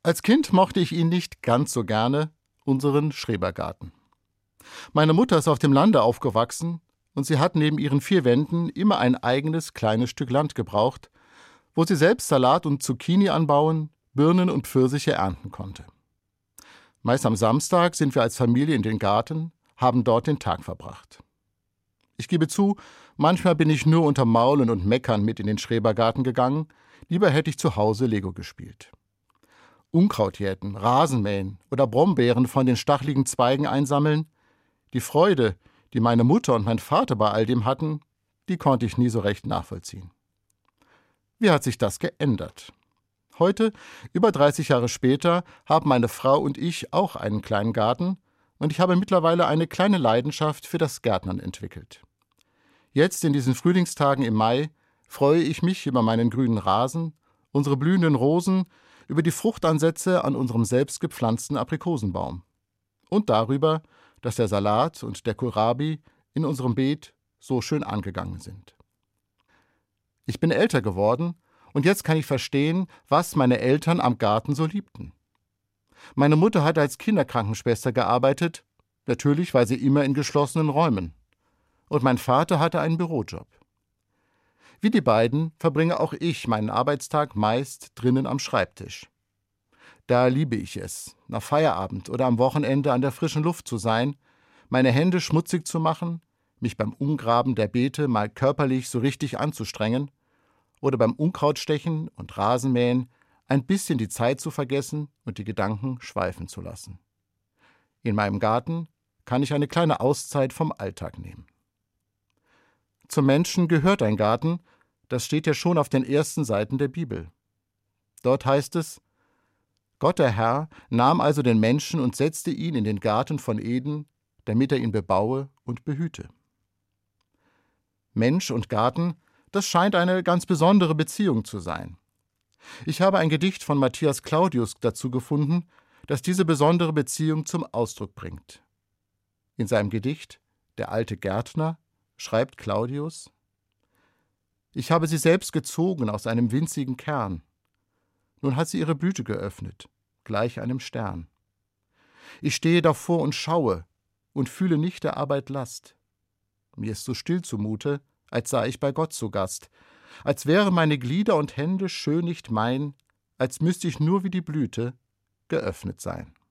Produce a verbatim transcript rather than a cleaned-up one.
Als Kind mochte ich ihn nicht ganz so gerne, unseren Schrebergarten. Meine Mutter ist auf dem Lande aufgewachsen und sie hat neben ihren vier Wänden immer ein eigenes kleines Stück Land gebraucht, wo sie selbst Salat und Zucchini anbauen, Birnen und Pfirsiche ernten konnte. Meist am Samstag sind wir als Familie in den Garten, haben dort den Tag verbracht. Ich gebe zu, manchmal bin ich nur unter Maulen und Meckern mit in den Schrebergarten gegangen, lieber hätte ich zu Hause Lego gespielt. Unkraut jäten, Rasen mähen oder Brombeeren von den stacheligen Zweigen einsammeln, die Freude, die meine Mutter und mein Vater bei all dem hatten, die konnte ich nie so recht nachvollziehen. Wie hat sich das geändert? Heute, über dreißig Jahre später, haben meine Frau und ich auch einen kleinen Garten und ich habe mittlerweile eine kleine Leidenschaft für das Gärtnern entwickelt. Jetzt in diesen Frühlingstagen im Mai freue ich mich über meinen grünen Rasen, unsere blühenden Rosen, über die Fruchtansätze an unserem selbst gepflanzten Aprikosenbaum und darüber, dass der Salat und der Kohlrabi in unserem Beet so schön angegangen sind. Ich bin älter geworden und jetzt kann ich verstehen, was meine Eltern am Garten so liebten. Meine Mutter hat als Kinderkrankenschwester gearbeitet, natürlich war sie immer in geschlossenen Räumen. Und mein Vater hatte einen Bürojob. Wie die beiden verbringe auch ich meinen Arbeitstag meist drinnen am Schreibtisch. Da liebe ich es, nach Feierabend oder am Wochenende an der frischen Luft zu sein, meine Hände schmutzig zu machen, mich beim Umgraben der Beete mal körperlich so richtig anzustrengen oder beim Unkrautstechen und Rasenmähen ein bisschen die Zeit zu vergessen und die Gedanken schweifen zu lassen. In meinem Garten kann ich eine kleine Auszeit vom Alltag nehmen. Zum Menschen gehört ein Garten, das steht ja schon auf den ersten Seiten der Bibel. Dort heißt es: Gott der Herr nahm also den Menschen und setzte ihn in den Garten von Eden, damit er ihn bebaue und behüte. Mensch und Garten, das scheint eine ganz besondere Beziehung zu sein. Ich habe ein Gedicht von Matthias Claudius dazu gefunden, das diese besondere Beziehung zum Ausdruck bringt. In seinem Gedicht »Der alte Gärtner« schreibt Claudius: Ich habe sie selbst gezogen aus einem winzigen Kern. Nun hat sie ihre Blüte geöffnet, gleich einem Stern. Ich stehe davor und schaue und fühle nicht der Arbeit Last. Mir ist so still zumute, als sei ich bei Gott zu Gast, als wäre meine Glieder und Hände schön nicht mein, als müsste ich nur wie die Blüte geöffnet sein.